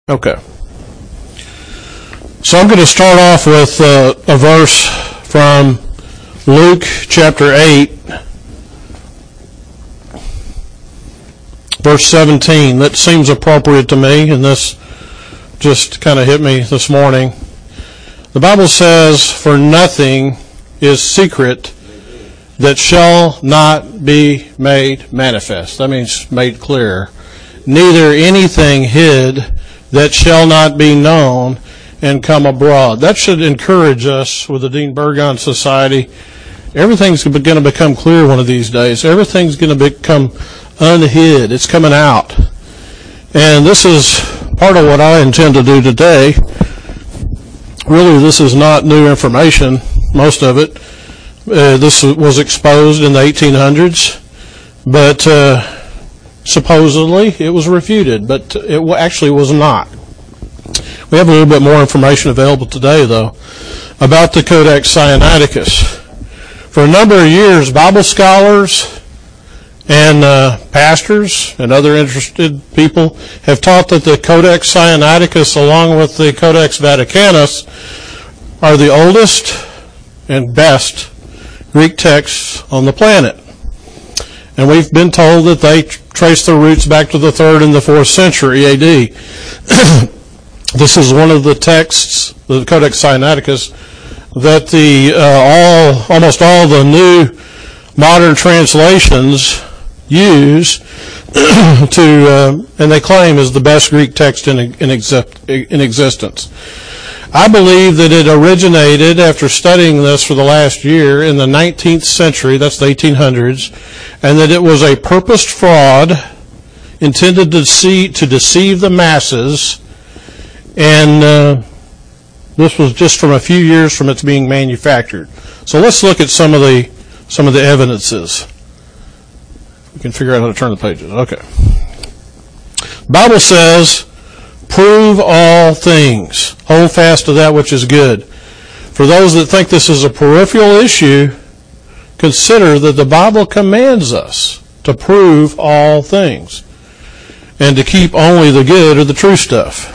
Okay. So I'm going to start off with a verse from Luke chapter 8, verse 17. That seems appropriate to me, and this just kind of hit me this morning. The Bible says, "For nothing is secret that shall not be made manifest." That means made clear. "Neither anything hid that shall not be known and come abroad." That should encourage us with the Dean Burgon Society. Everything's going to become clear one of these days. Everything's going to become unhid. It's coming out. And this is part of what I intend to do today. Really, this is not new information, most of it. This was exposed in the 1800s, but supposedly it was refuted, but it actually was not. We have a little bit more information available today, though, about the Codex Sinaiticus. For a number of years, Bible scholars and pastors and other interested people have taught that the Codex Sinaiticus, along with the Codex Vaticanus, are the oldest and best Greek texts on the planet. And we've been told that they trace their roots back to the 3rd and the 4th century AD. This is one of the texts, the Codex Sinaiticus, that almost all the new modern translations use and they claim is the best Greek text in existence. I believe that it originated, after studying this for the last year, in the 19th century, that's the 1800s, and that it was a purposed fraud intended to deceive the masses, and this was just from a few years from its being manufactured. So let's look at some of the evidences. We can figure out how to turn the pages. Okay. The Bible says, "Prove all things. Hold fast to that which is good." For those that think this is a peripheral issue, consider that the Bible commands us to prove all things and to keep only the good or the true stuff.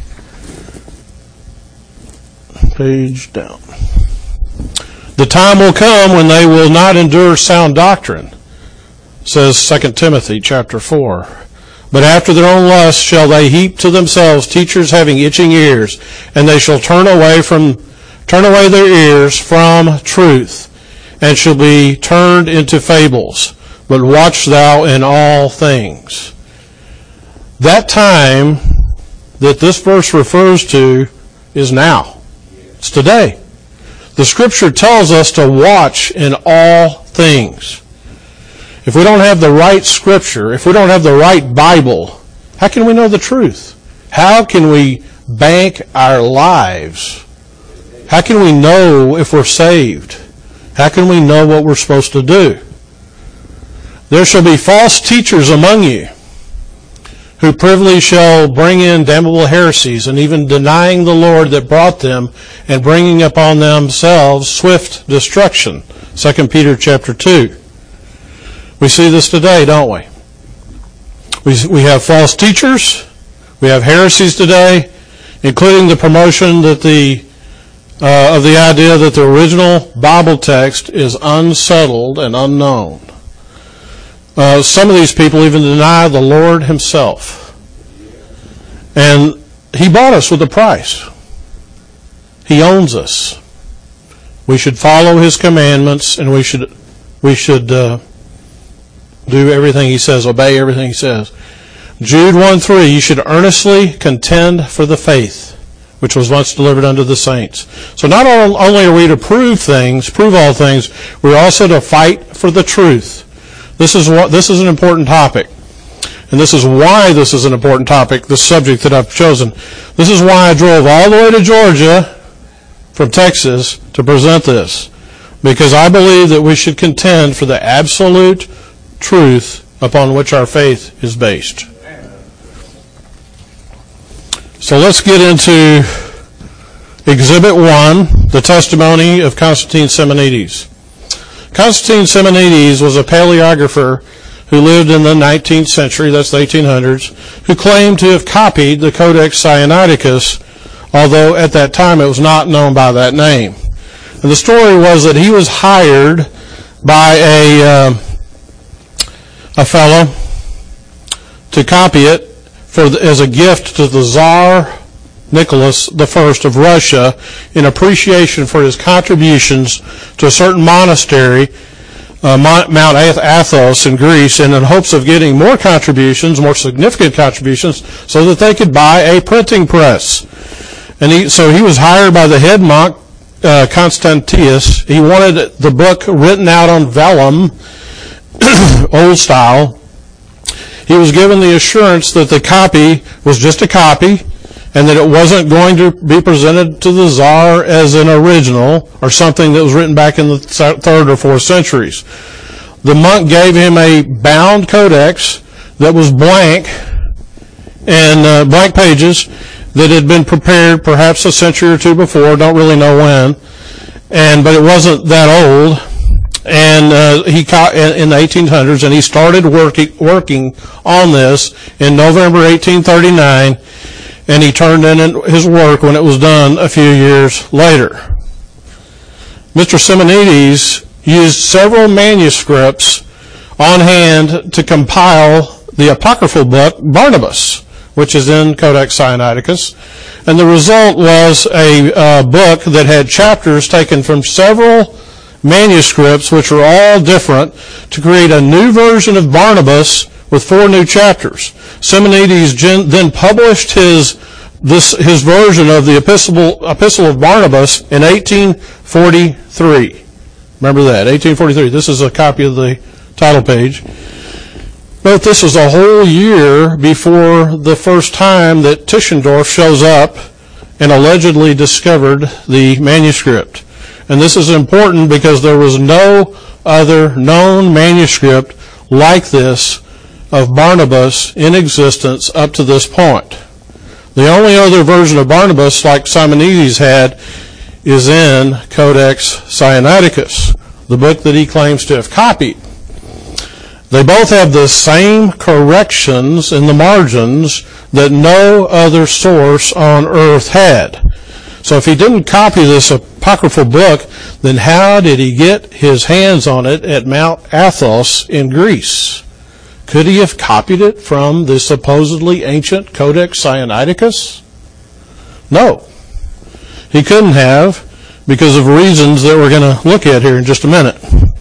Page down. "The time will come when they will not endure sound doctrine," says 2 Timothy chapter 4. "But after their own lusts shall they heap to themselves teachers having itching ears, and they shall turn away their ears from truth, and shall be turned into fables. But watch thou in all things." That time that this verse refers to is now. It's today. The Scripture tells us to watch in all things. If we don't have the right Scripture, if we don't have the right Bible, how can we know the truth? How can we bank our lives? How can we know if we're saved? How can we know what we're supposed to do? "There shall be false teachers among you, who privily shall bring in damnable heresies, and even denying the Lord that brought them, and bringing upon themselves swift destruction." 2 Peter chapter 2. We see this today, don't we? We have false teachers. We have heresies today, including the promotion that of the idea that the original Bible text is unsettled and unknown. Some of these people even deny the Lord himself. And he bought us with a price. He owns us. We should follow his commandments, and we should do everything he says, obey everything he says. Jude 1:3, "You should earnestly contend for the faith, which was once delivered unto the saints." So not only are we to prove all things, we're also to fight for the truth. This is an important topic. And this is why this is an important topic, the subject that I've chosen. This is why I drove all the way to Georgia from Texas to present this. Because I believe that we should contend for the absolute truth upon which our faith is based. So let's get into Exhibit 1, the testimony of Constantine Simonides. Constantine Simonides was a paleographer who lived in the 19th century, that's the 1800s, who claimed to have copied the Codex Sinaiticus, although at that time it was not known by that name. And the story was that he was hired by a fellow to copy it as a gift to the Tsar Nicholas I of Russia in appreciation for his contributions to a certain monastery, Mount Athos in Greece, and in hopes of getting more contributions, more significant contributions, so that they could buy a printing press. And so he was hired by the head monk, Constantius. He wanted the book written out on vellum, old style. He was given the assurance that the copy was just a copy, and that it wasn't going to be presented to the Tsar as an original or something that was written back in the 3rd or 4th centuries. The monk gave him a bound codex that was blank and blank pages that had been prepared perhaps a century or two before, don't really know when, but it wasn't that old. And he in the 1800s, and he started working on this in November 1839. And he turned in his work when it was done a few years later. Mr. Simonides used several manuscripts on hand to compile the apocryphal book Barnabas, which is in Codex Sinaiticus. And the result was a book that had chapters taken from several manuscripts, which were all different, to create a new version of Barnabas with 4 new chapters. Simonides then published his version of the Epistle of Barnabas in 1843. Remember that, 1843. This is a copy of the title page. Note this was a whole year before the first time that Tischendorf shows up and allegedly discovered the manuscript. And this is important because there was no other known manuscript like this of Barnabas in existence up to this point. The only other version of Barnabas like Simonides had is in Codex Sinaiticus, the book that he claims to have copied. They both have the same corrections in the margins that no other source on earth had. So if he didn't copy this apocryphal book, then how did he get his hands on it at Mount Athos in Greece? Could he have copied it from the supposedly ancient Codex Sinaiticus? No. He couldn't have, because of reasons that we're going to look at here in just a minute.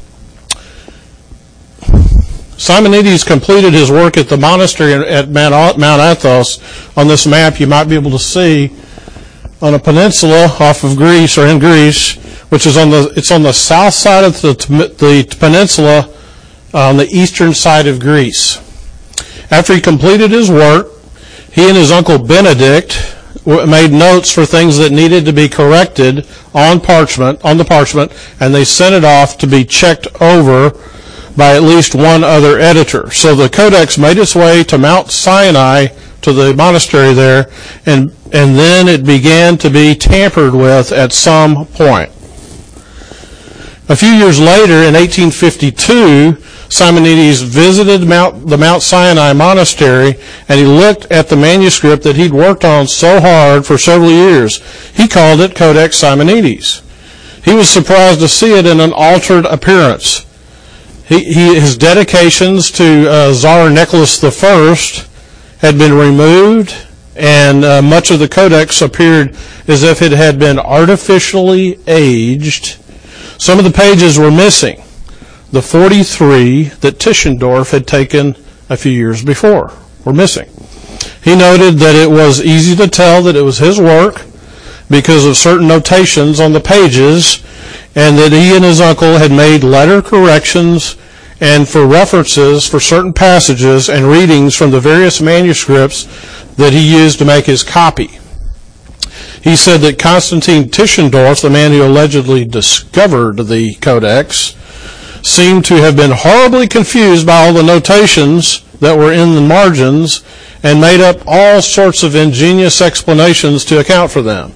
Simonides completed his work at the monastery at Mount Athos. On this map, you might be able to see on a peninsula off of Greece, or in Greece, which is on the south side of the peninsula, on the eastern side of Greece. After he completed his work, he and his uncle Benedict made notes for things that needed to be corrected on the parchment, and they sent it off to be checked over by at least one other editor. So the codex made its way to Mount Sinai, to the monastery there, and then it began to be tampered with at some point. A few years later, in 1852, Simonides visited the Mount Sinai monastery, and he looked at the manuscript that he'd worked on so hard for several years. He called it Codex Simonides. He was surprised to see it in an altered appearance. His dedications to Tsar Nicholas I had been removed, and much of the codex appeared as if it had been artificially aged. Some of the pages were missing. The 43 that Tischendorf had taken a few years before were missing. He noted that it was easy to tell that it was his work because of certain notations on the pages, and that he and his uncle had made letter corrections and for references for certain passages and readings from the various manuscripts that he used to make his copy. He said that Constantine Tischendorf, the man who allegedly discovered the codex, seemed to have been horribly confused by all the notations that were in the margins and made up all sorts of ingenious explanations to account for them.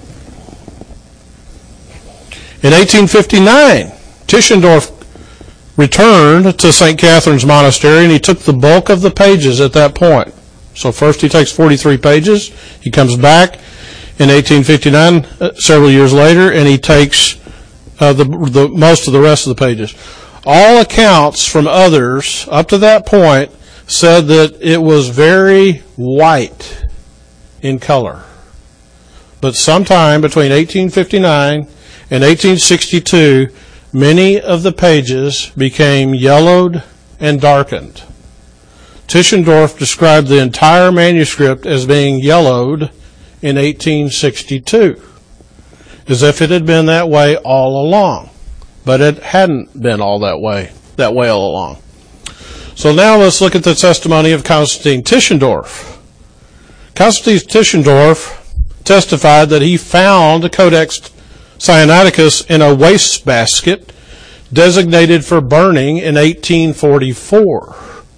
In 1859, Tischendorf returned to St. Catherine's Monastery, and he took the bulk of the pages at that point. So first he takes 43 pages. He comes back in 1859, several years later, and he takes the most of the rest of the pages. All accounts from others up to that point said that it was very white in color. But sometime between 1859 and 1862, many of the pages became yellowed and darkened. Tischendorf described the entire manuscript as being yellowed in 1862, as if it had been that way all along. But it hadn't been all that way all along. So now let's look at the testimony of Constantine Tischendorf. Constantine Tischendorf testified that he found the Codex Sinaiticus in a wastebasket designated for burning in 1844.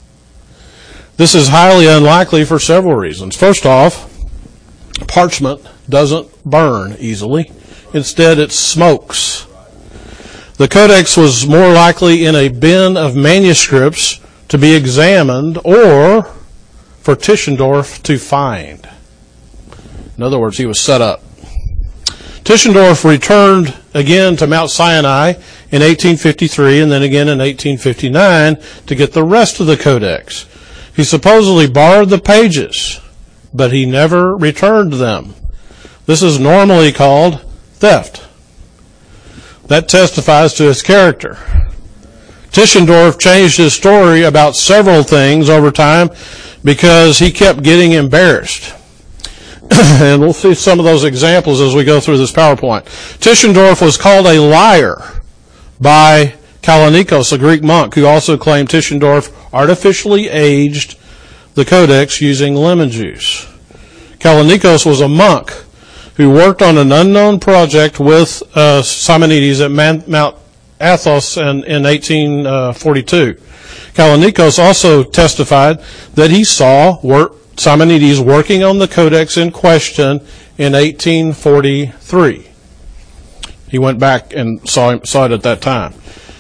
This is highly unlikely for several reasons. First off, parchment doesn't burn easily. Instead, it smokes. The codex was more likely in a bin of manuscripts to be examined or for Tischendorf to find. In other words, he was set up. Tischendorf returned again to Mount Sinai in 1853 and then again in 1859 to get the rest of the codex. He supposedly borrowed the pages, but he never returned them. This is normally called theft. That testifies to his character. Tischendorf changed his story about several things over time because he kept getting embarrassed. And we'll see some of those examples as we go through this PowerPoint. Tischendorf was called a liar by Kallinikos, a Greek monk, who also claimed Tischendorf artificially aged the codex using lemon juice. Kallinikos was a monk who worked on an unknown project with Simonides at Mount Athos in 1842. Kallinikos also testified that he saw Simonides working on the codex in question in 1843. He went back and saw it at that time.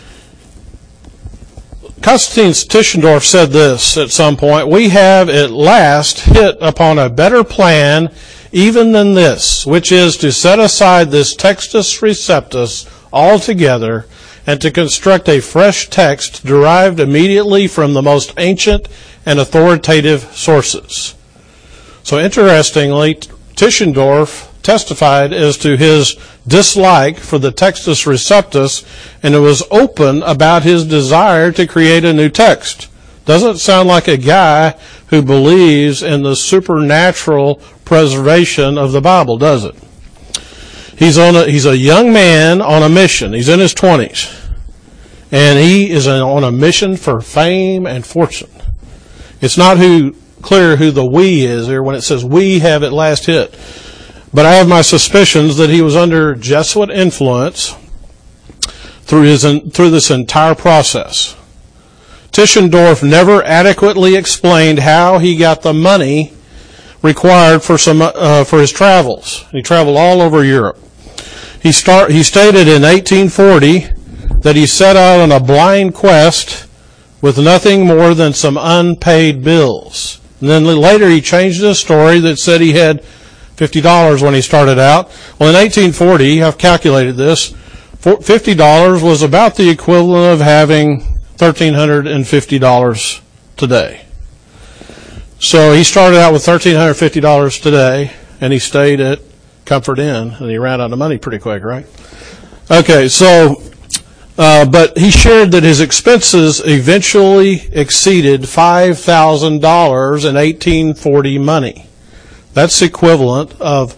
Constantine Tischendorf said this at some point: "We have at last hit upon a better plan even than this, which is to set aside this Textus Receptus altogether and to construct a fresh text derived immediately from the most ancient and authoritative sources." So interestingly, Tischendorf testified as to his dislike for the Textus Receptus, and it was open about his desire to create a new text. Doesn't sound like a guy who believes in the supernatural preservation of the Bible, does it? He's a young man on a mission. He's in his 20s. And he is on a mission for fame and fortune. It's not clear who the we is here when it says we have at last hit. But I have my suspicions that he was under Jesuit influence through this entire process. Tischendorf never adequately explained how he got the money required for his travels. He traveled all over Europe. He stated in 1840 that he set out on a blind quest with nothing more than some unpaid bills. And then later he changed his story that said he had $50 when he started out. Well, in 1840, I've calculated this, $50 was about the equivalent of having $1,350 today. So he started out with $1,350 today, and he stayed at Comfort Inn, and he ran out of money pretty quick, right? Okay, so, but he shared that his expenses eventually exceeded $5,000 in 1840 money. That's equivalent of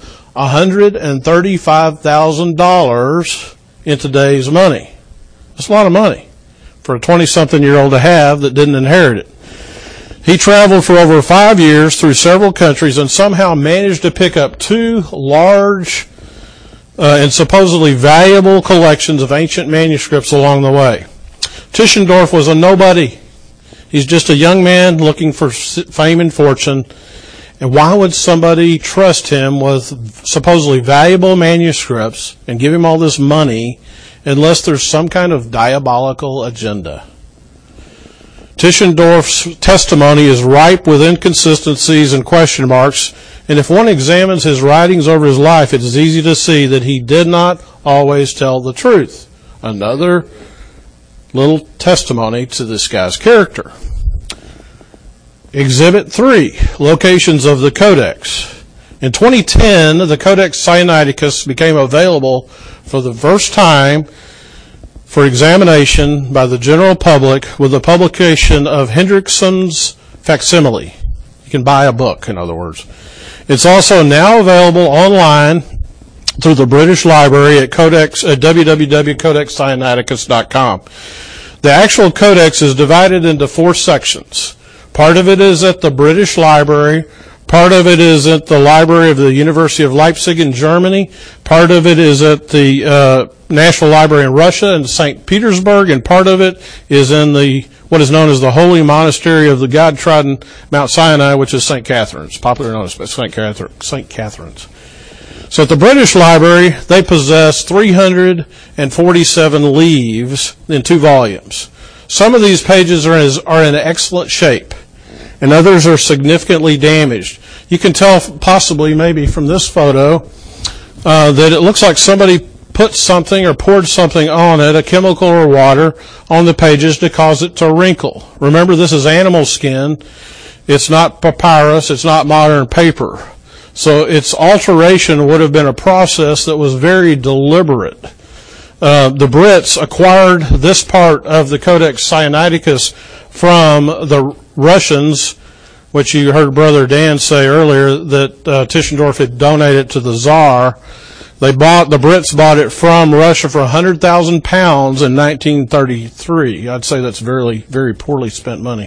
$135,000 in today's money. That's a lot of money for a 20-something-year-old to have that didn't inherit it. He traveled for over 5 years through several countries and somehow managed to pick up 2 large and supposedly valuable collections of ancient manuscripts along the way. Tischendorf was a nobody. He's just a young man looking for fame and fortune. And why would somebody trust him with supposedly valuable manuscripts and give him all this money unless there's some kind of diabolical agenda? Tischendorf's testimony is ripe with inconsistencies and question marks, and if one examines his writings over his life, it is easy to see that he did not always tell the truth. Another little testimony to this guy's character. Exhibit 3, locations of the Codex. In 2010, the Codex Sinaiticus became available for the first time for examination by the general public with the publication of Hendrickson's facsimile. You can buy a book, in other words. It's also now available online through the British Library at www.codexsinaiticus.com. The actual codex is divided into 4 sections. Part of it is at the British Library. Part of it is at the Library of the University of Leipzig in Germany. Part of it is at the National Library in Russia in St. Petersburg, and part of it is in what is known as the Holy Monastery of the God-trodden Mount Sinai, which is St. Catherine's, popularly known as St. Catherine's. So at the British Library, they possess 347 leaves in 2 volumes. Some of these pages are in excellent shape, and others are significantly damaged. You can tell possibly maybe from this photo that it looks like somebody put something or poured something on it, a chemical or water, on the pages to cause it to wrinkle. Remember, this is animal skin. It's not papyrus. It's not modern paper. So its alteration would have been a process that was very deliberate. The Brits acquired this part of the Codex Sinaiticus from the Russians, which you heard Brother Dan say earlier that Tischendorf had donated to the Tsar. The Brits bought it from Russia for 100,000 pounds in 1933. I'd say that's very, very poorly spent money.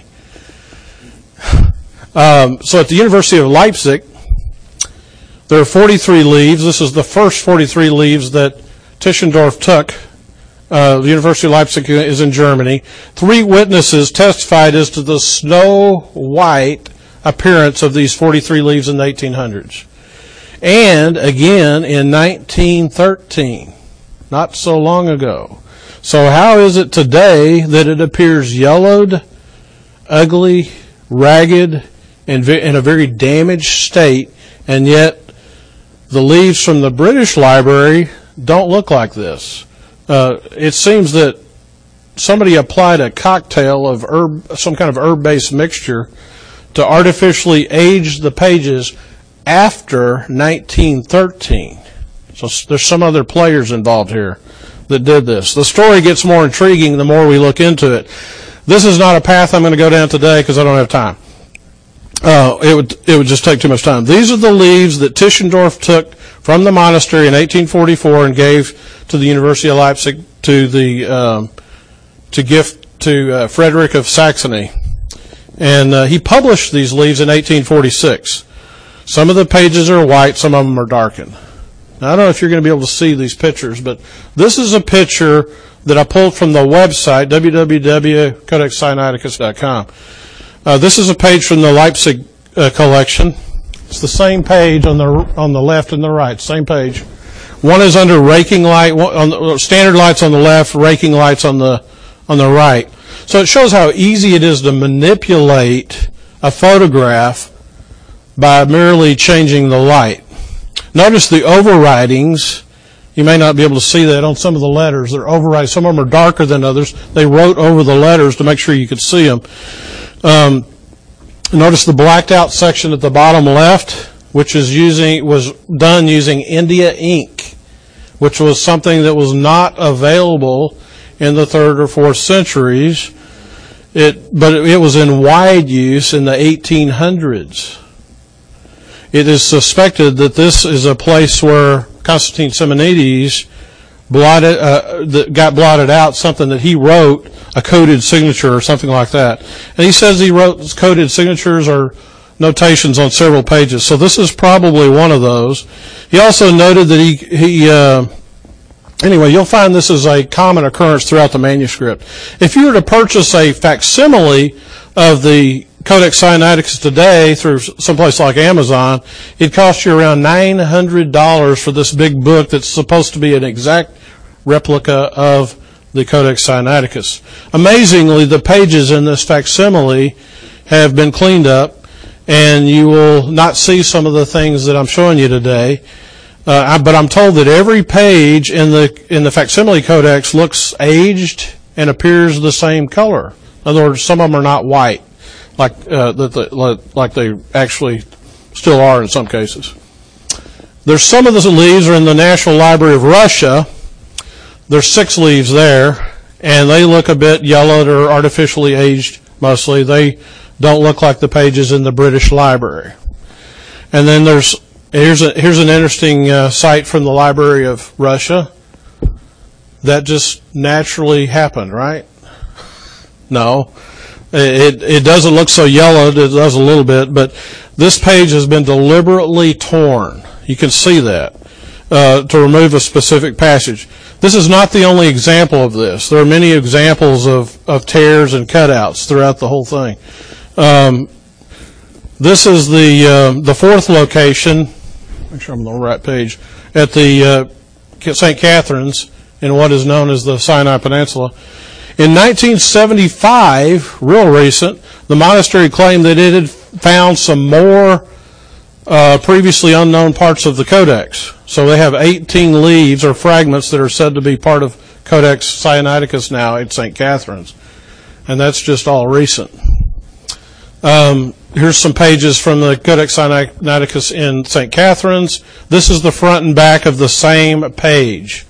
So at the University of Leipzig, there are 43 leaves. This is the first 43 leaves that Tischendorf took. The University of Leipzig is in Germany. 3 witnesses testified as to the snow white appearance of these 43 leaves in the 1800s. And again in 1913, not so long ago. So how is it today that it appears yellowed, ugly, ragged, and in a very damaged state, and yet the leaves from the British Library don't look like this? It seems that somebody applied a cocktail of some kind of herb-based mixture to artificially age the pages after 1913. So there's some other players involved here that did this. The story gets more intriguing the more we look into it. This is not a path I'm going to go down today because I don't have time. It would just take too much time. These are the leaves that Tischendorf took from the monastery in 1844 and gave to the University of Leipzig to gift to Frederick of Saxony. And he published these leaves in 1846. Some of the pages are white, some of them are darkened. Now, I don't know if you're going to be able to see these pictures, but this is a picture that I pulled from the website, www.codexsinaiticus.com. This is a page from the Leipzig collection. It's the same page on the left and the right, same page. One is under raking light, standard lights on the left, raking lights on the right. So it shows how easy it is to manipulate a photograph by merely changing the light. Notice the overwritings. You may not be able to see that on some of the letters. They're overwriting. Some of them are darker than others. They wrote over the letters to make sure you could see them. Notice the blacked out section at the bottom left, which was done using India ink, which was something that was not available in the 3rd or 4th centuries. But it was in wide use in the 1800s. It is suspected that this is a place where Constantine Simonides got blotted out something that he wrote, a coded signature or something like that. And he says he wrote coded signatures or notations on several pages. So this is probably one of those. He also noted that anyway, you'll find this is a common occurrence throughout the manuscript. If you were to purchase a facsimile of the Codex Sinaiticus today through someplace like Amazon, it'd cost you around $900 for this big book that's supposed to be an exact replica of the Codex Sinaiticus. Amazingly, the pages in this facsimile have been cleaned up, and you will not see some of the things that I'm showing you today. But I'm told that every page in the facsimile codex looks aged and appears the same color. In other words, some of them are not white, like they actually still are in some cases. There's some of the leaves are in the National Library of Russia. There's 6 leaves there, and they look a bit yellowed or artificially aged mostly. They don't look like the pages in the British Library. And then here's an interesting site from the Library of Russia. That just naturally happened, right? No. It doesn't look so yellowed. It does a little bit, but this page has been deliberately torn. You can see that to remove a specific passage. This is not the only example of this. There are many examples of tears and cutouts throughout the whole thing. This is the 4th location. Make sure I'm on the right page. At the St. Catherine's in what is known as the Sinai Peninsula. In 1975, real recent, the monastery claimed that it had found some more previously unknown parts of the Codex. So they have 18 leaves or fragments that are said to be part of Codex Sinaiticus now at St. Catherine's. And that's just all recent. Here's some pages from the Codex Sinaiticus in St. Catherine's. This is the front and back of the same page.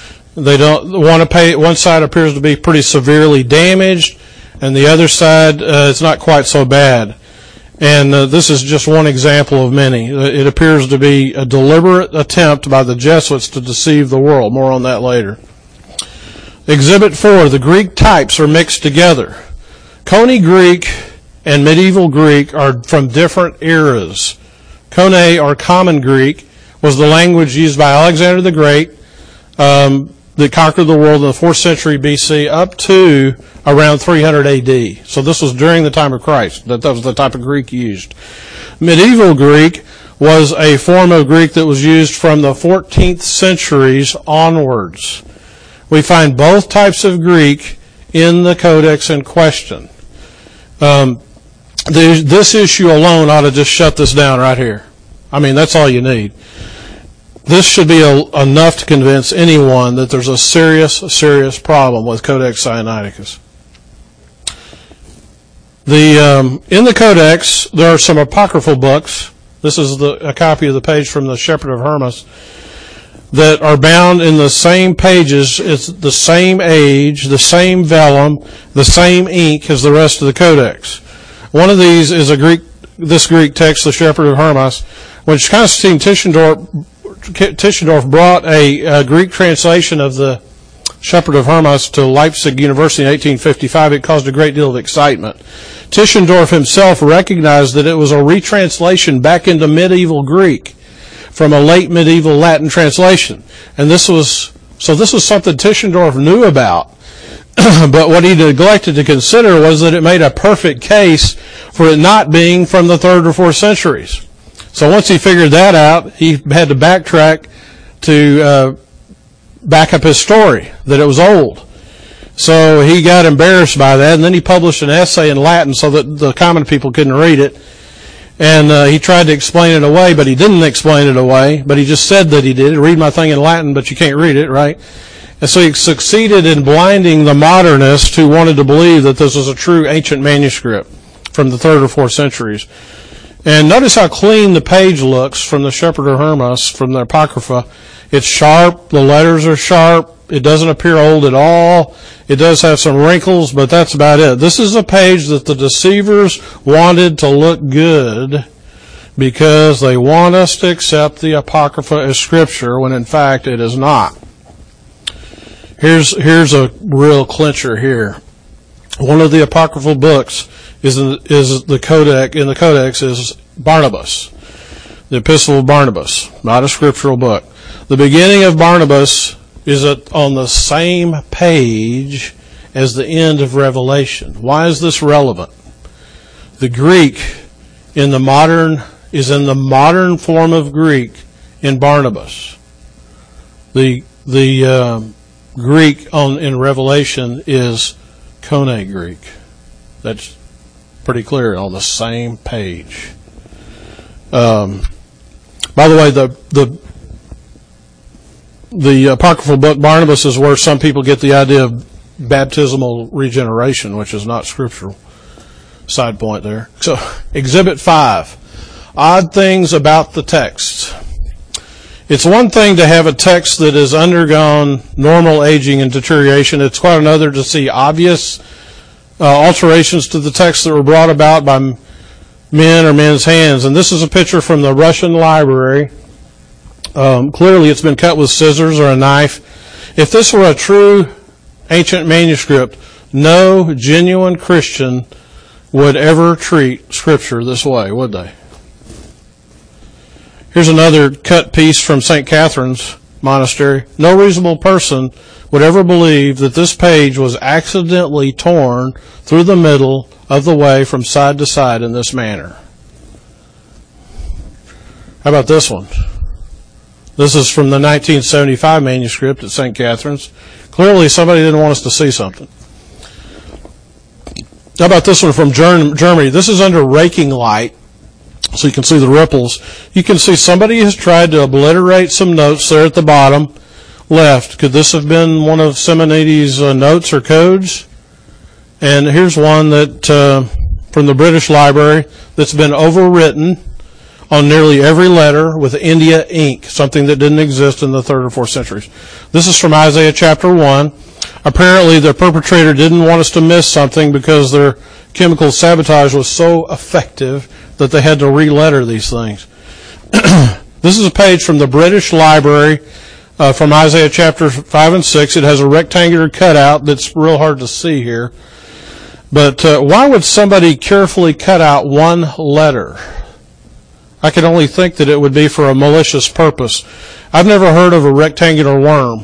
One side appears to be pretty severely damaged, and the other side it's not quite so bad. And this is just one example of many. It appears to be a deliberate attempt by the Jesuits to deceive the world. More on that later. Exhibit 4, the Greek types are mixed together. Koine Greek and medieval Greek are from different eras. Koine, or Common Greek, was the language used by Alexander the Great that conquered the world in the 4th century BC up to around 300 AD. So this was during the time of Christ. That was the type of Greek used. Medieval Greek was a form of Greek that was used from the 14th centuries onwards. We find both types of Greek in the codex in question. This issue alone ought to just shut this down right here. I mean, that's all you need. This should be enough to convince anyone that there's a serious problem with Codex Sinaiticus. In the Codex, there are some apocryphal books. This is a copy of the page from the Shepherd of Hermas that are bound in the same pages. It's the same age, the same vellum, the same ink as the rest of the Codex. One of these is this Greek text, the Shepherd of Hermas, which Constantine Tischendorf brought a Greek translation of the Shepherd of Hermas to Leipzig University in 1855. It caused a great deal of excitement. Tischendorf himself recognized that it was a retranslation back into medieval Greek from a late medieval Latin translation. And this was something Tischendorf knew about. But what he neglected to consider was that it made a perfect case for it not being from the 3rd or 4th centuries. So once he figured that out, he had to backtrack to back up his story, that it was old. So he got embarrassed by that, and then he published an essay in Latin so that the common people couldn't read it. And he tried to explain it away, but he didn't explain it away, but he just said that he did. Read my thing in Latin, but you can't read it, right? And so he succeeded in blinding the modernists who wanted to believe that this was a true ancient manuscript from the 3rd or 4th centuries. And notice how clean the page looks from the Shepherd of Hermas, from the Apocrypha. It's sharp, the letters are sharp, it doesn't appear old at all. It does have some wrinkles, but that's about it. This is a page that the deceivers wanted to look good because they want us to accept the Apocrypha as Scripture when in fact it is not. Here's a real clincher here. One of the apocryphal books is the Codex is Barnabas, the Epistle of Barnabas, not a scriptural book. The beginning of Barnabas is on the same page as the end of Revelation. Why is this relevant? The Greek is in the modern form of Greek in Barnabas. The Greek in Revelation is Koine Greek. That's pretty clear on the same page. By the way, the apocryphal book Barnabas is where some people get the idea of baptismal regeneration, which is not scriptural. Side point there. So, Exhibit 5. Odd things about the text. It's one thing to have a text that has undergone normal aging and deterioration. It's quite another to see obvious alterations to the text that were brought about by men or men's hands. And this is a picture from the Russian library. Clearly it's been cut with scissors or a knife. If this were a true ancient manuscript, no genuine Christian would ever treat Scripture this way, would they? Here's another cut piece from St. Catherine's Monastery. No reasonable person would ever believe that this page was accidentally torn through the middle of the way from side to side in this manner. How about this one? This is from the 1975 manuscript at St. Catherine's. Clearly somebody didn't want us to see something. How about this one from Germany? This is under raking light, so you can see the ripples. You can see somebody has tried to obliterate some notes there at the bottom left. Could this have been one of Simonides' notes or codes? And here's one that from the British Library that's been overwritten on nearly every letter with India ink, something that didn't exist in the 3rd or 4th centuries. This is from Isaiah chapter 1. Apparently the perpetrator didn't want us to miss something because their chemical sabotage was so effective that they had to re-letter these things. This is a page from the British Library from Isaiah chapter 5 and 6. It has a rectangular cutout that's real hard to see here. But why would somebody carefully cut out one letter? I could only think that it would be for a malicious purpose. I've never heard of a rectangular worm.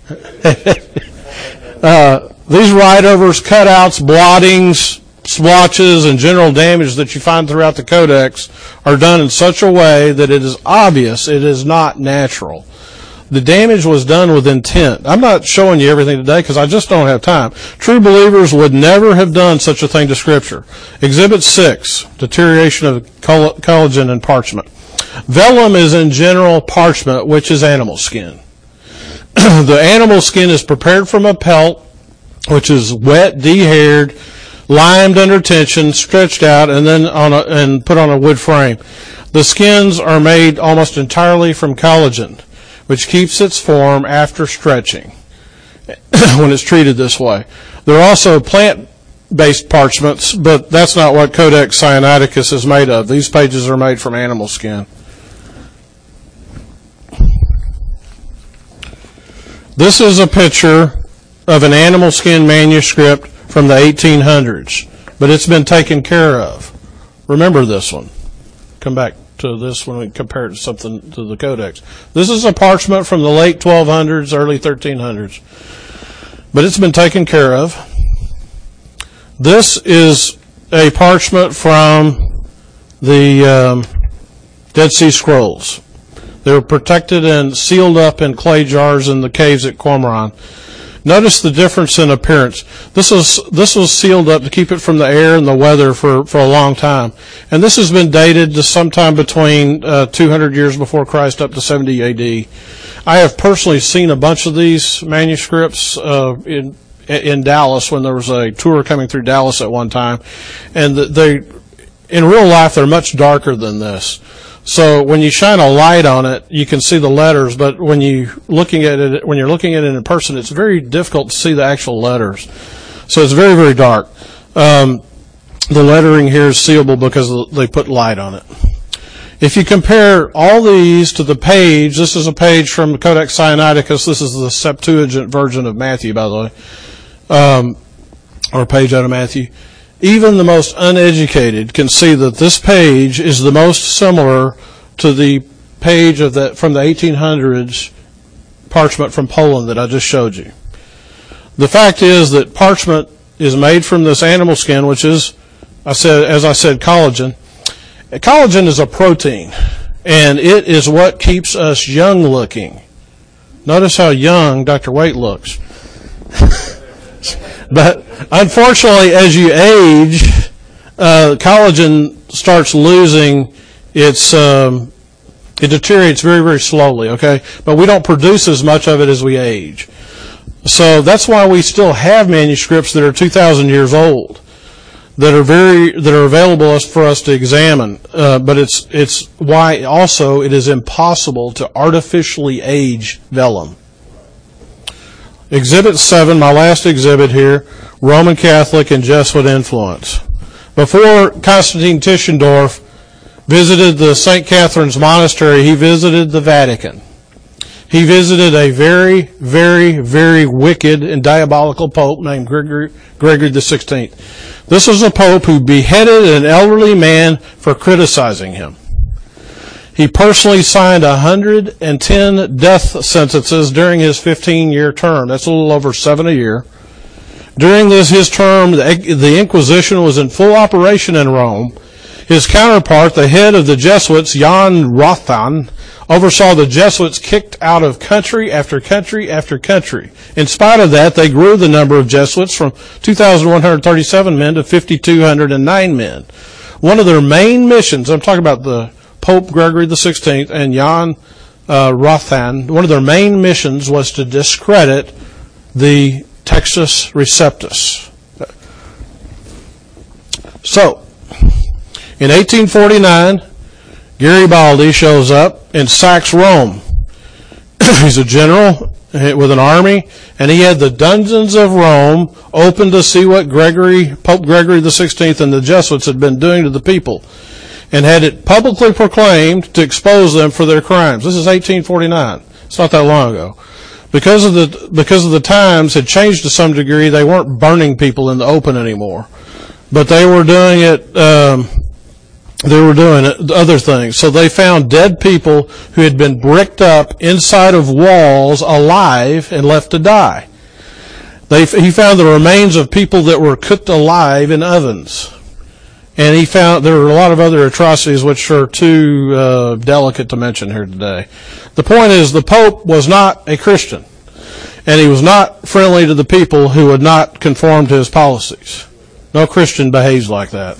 These write-overs, cutouts, blottings, splotches, and general damage that you find throughout the codex are done in such a way that it is obvious it is not natural. The damage was done with intent. I'm not showing you everything today because I just don't have time. True believers would never have done such a thing to Scripture. Exhibit 6, deterioration of collagen and parchment. Vellum is in general parchment, which is animal skin. The animal skin is prepared from a pelt, which is wet, dehaired, limed under tension, stretched out, and then and put on a wood frame. The skins are made almost entirely from collagen, which keeps its form after stretching when it's treated this way. There are also plant-based parchments, but that's not what Codex Sinaiticus is made of. These pages are made from animal skin. This is a picture of an animal skin manuscript from the 1800s, but it's been taken care of. Remember this one. Come back to this when we compare it to something to the Codex. This is a parchment from the late 1200s, early 1300s, but it's been taken care of. This is a parchment from the Dead Sea Scrolls. They were protected and sealed up in clay jars in the caves at Qumran. Notice the difference in appearance. This was sealed up to keep it from the air and the weather for a long time. And this has been dated to sometime between 200 years before Christ up to 70 AD. I have personally seen a bunch of these manuscripts in Dallas when there was a tour coming through Dallas at one time. And in real life, they're much darker than this. So when you shine a light on it, you can see the letters, but when you're looking at it in person, it's very difficult to see the actual letters. So it's very, very dark. The lettering here is seeable because they put light on it. If you compare all these to the page, this is a page from Codex Sinaiticus. This is the Septuagint version of Matthew, by the way, or a page out of Matthew. Even the most uneducated can see that this page is the most similar to the page from the 1800s parchment from Poland that I just showed you. The fact is that parchment is made from this animal skin, which is, as I said, collagen. Collagen is a protein, and it is what keeps us young looking. Notice how young Dr. Waite looks. But unfortunately, as you age, collagen starts losing its, it deteriorates very, very slowly, okay? But we don't produce as much of it as we age. So that's why we still have manuscripts that are 2,000 years old that are available for us to examine. But it's why also it is impossible to artificially age vellum. Exhibit 7, my last exhibit here, Roman Catholic and Jesuit influence. Before Constantine Tischendorf visited the St. Catherine's Monastery, he visited the Vatican. He visited a very, very, very wicked and diabolical pope named Gregory XVI. This was a pope who beheaded an elderly man for criticizing him. He personally signed 110 death sentences during his 15-year term. That's a little over 7 a year. During his term, the Inquisition was in full operation in Rome. His counterpart, the head of the Jesuits, Jan Rothan, oversaw the Jesuits kicked out of country after country after country. In spite of that, they grew the number of Jesuits from 2,137 men to 5,209 men. One of their main missions, I'm talking about the Pope Gregory XVI and Jan Rothan, one of their main missions was to discredit the Textus Receptus. So, in 1849, Garibaldi shows up and sacks Rome. He's a general with an army, and he had the dungeons of Rome open to see what Pope Gregory XVI and the Jesuits had been doing to the people, and had it publicly proclaimed to expose them for their crimes. This is 1849. It's not that long ago. Because of the times had changed to some degree, they weren't burning people in the open anymore, but they were doing it. They were doing other things. So they found dead people who had been bricked up inside of walls alive and left to die. He found the remains of people that were cooked alive in ovens. And he found there were a lot of other atrocities which are too delicate to mention here today. The point is, the Pope was not a Christian, and he was not friendly to the people who would not conform to his policies. No Christian behaves like that.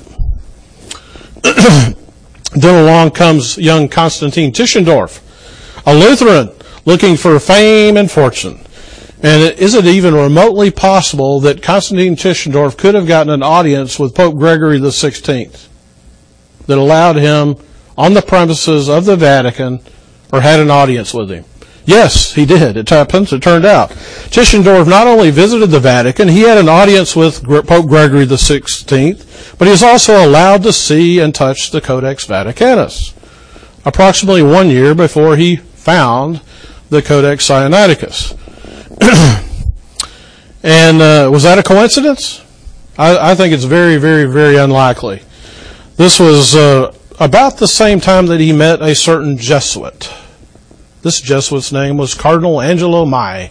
Then along comes young Constantine Tischendorf, a Lutheran looking for fame and fortune. And is it even remotely possible that Constantine Tischendorf could have gotten an audience with Pope Gregory XVI that allowed him on the premises of the Vatican, or had an audience with him? Yes, he did. It turned out. Tischendorf not only visited the Vatican, he had an audience with Pope Gregory XVI, but he was also allowed to see and touch the Codex Vaticanus, approximately 1 year before he found the Codex Sinaiticus. And was that a coincidence? I think it's very, very, very unlikely. This was about the same time that he met a certain Jesuit. This Jesuit's name was Cardinal Angelo Mai.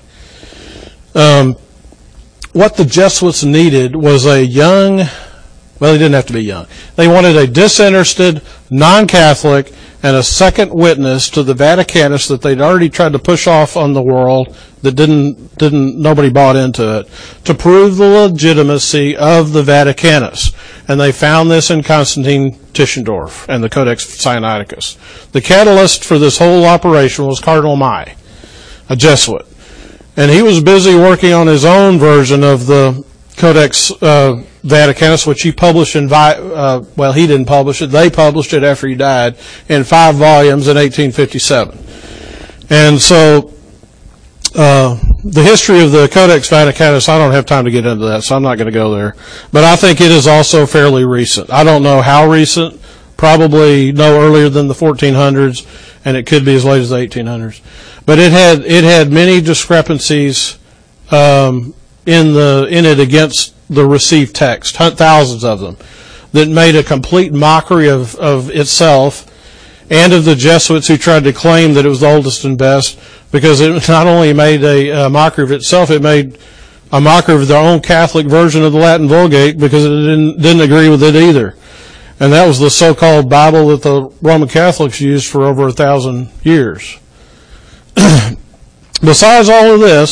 What the Jesuits needed was a young, well, he didn't have to be young. They wanted a disinterested, non-Catholic, and a second witness to the Vaticanus that they'd already tried to push off on the world that nobody bought into it, to prove the legitimacy of the Vaticanus. And they found this in Constantine Tischendorf and the Codex Sinaiticus. The catalyst for this whole operation was Cardinal Mai, a Jesuit. And he was busy working on his own version of the Codex Vaticanus, which he published in, well, he didn't publish it. They published it after he died in 5 volumes in 1857. And so, the history of the Codex Vaticanus, I don't have time to get into that, so I'm not going to go there. But I think it is also fairly recent. I don't know how recent, probably no earlier than the 1400s, and it could be as late as the 1800s. But it had many discrepancies in it against the received text, thousands of them, that made a complete mockery of itself and of the Jesuits who tried to claim that it was the oldest and best, because it not only made a mockery of itself, it made a mockery of their own Catholic version of the Latin Vulgate, because it didn't agree with it either. And that was the so-called Bible that the Roman Catholics used for over 1,000 years. Besides all of this,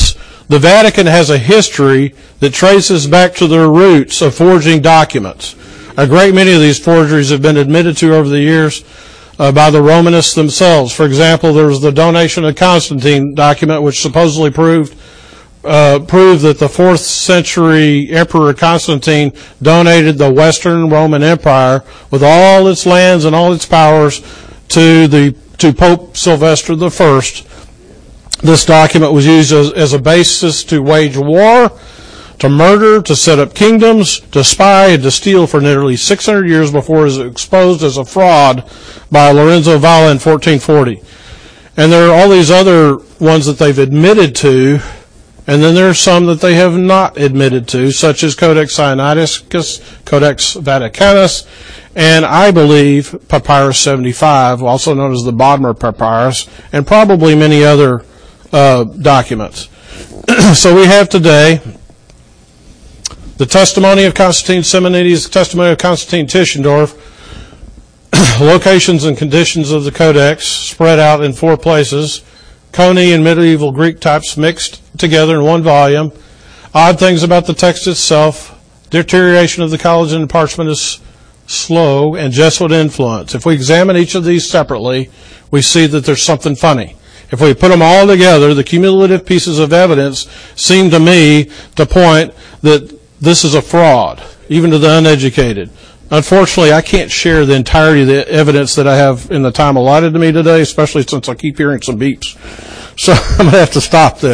The Vatican has a history that traces back to their roots of forging documents. A great many of these forgeries have been admitted to over the years by the Romanists themselves. For example, there was the Donation of Constantine document, which supposedly proved that the 4th century Emperor Constantine donated the Western Roman Empire with all its lands and all its powers to Pope Sylvester I. This document was used as a basis to wage war, to murder, to set up kingdoms, to spy, and to steal for nearly 600 years before it was exposed as a fraud by Lorenzo Valla in 1440. And there are all these other ones that they've admitted to, and then there are some that they have not admitted to, such as Codex Sinaiticus, Codex Vaticanus, and I believe Papyrus 75, also known as the Bodmer Papyrus, and probably many other documents. So we have today the testimony of Constantine Simonides, the testimony of Constantine Tischendorf, locations and conditions of the Codex spread out in 4 places, Coney and medieval Greek types mixed together in 1 volume, odd things about the text itself, deterioration of the collagen and parchment is slow, and Jesuit influence. If we examine each of these separately, we see that there's something funny. If we put them all together, the cumulative pieces of evidence seem to me to point that this is a fraud, even to the uneducated. Unfortunately, I can't share the entirety of the evidence that I have in the time allotted to me today, especially since I keep hearing some beeps. So I'm going to have to stop there.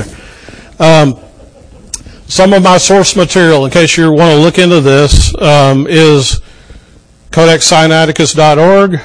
Some of my source material, in case you want to look into this, is codexsinaiticus.org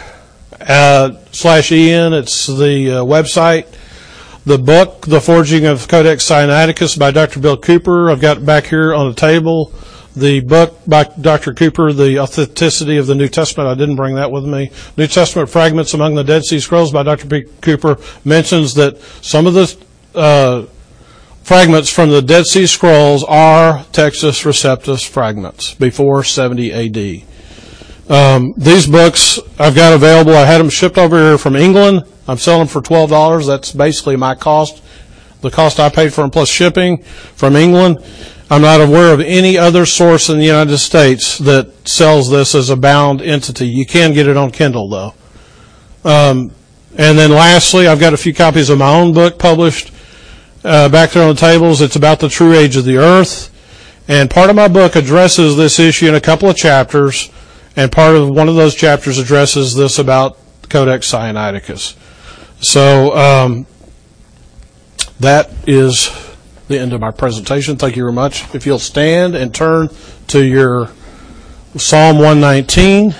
/en. It's the website. The book, The Forging of Codex Sinaiticus by Dr. Bill Cooper, I've got back here on the table. The book by Dr. Cooper, The Authenticity of the New Testament, I didn't bring that with me. New Testament Fragments Among the Dead Sea Scrolls by Dr. B. Cooper mentions that some of the fragments from the Dead Sea Scrolls are Textus Receptus fragments before 70 A.D. These books I've got available. I had them shipped over here from England. I'm selling them for $12. That's basically my cost, the cost I paid for them plus shipping from England. I'm not aware of any other source in the United States that sells this as a bound entity. You can get it on Kindle, though. And then lastly, I've got a few copies of my own book published back there on the tables. It's about the true age of the earth. And part of my book addresses this issue in a couple of chapters, and part of one of those chapters addresses this about Codex Sinaiticus. So that is the end of my presentation. Thank you very much. If you'll stand and turn to your Psalm 119,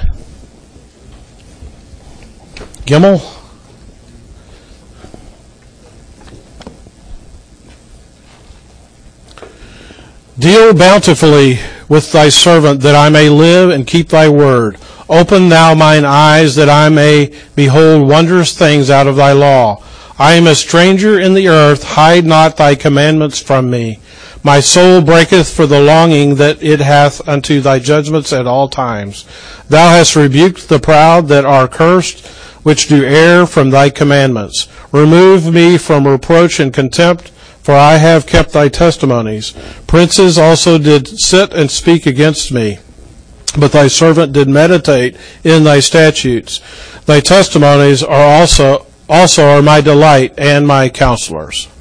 Gimel. Deal bountifully with thy servant, that I may live and keep thy word. Open thou mine eyes, that I may behold wondrous things out of thy law. I am a stranger in the earth, hide not thy commandments from me. My soul breaketh for the longing that it hath unto thy judgments at all times. Thou hast rebuked the proud that are cursed, which do err from thy commandments. Remove me from reproach and contempt, for I have kept thy testimonies. Princes also did sit and speak against me, but thy servant did meditate in thy statutes. Thy testimonies are also are my delight and my counselors.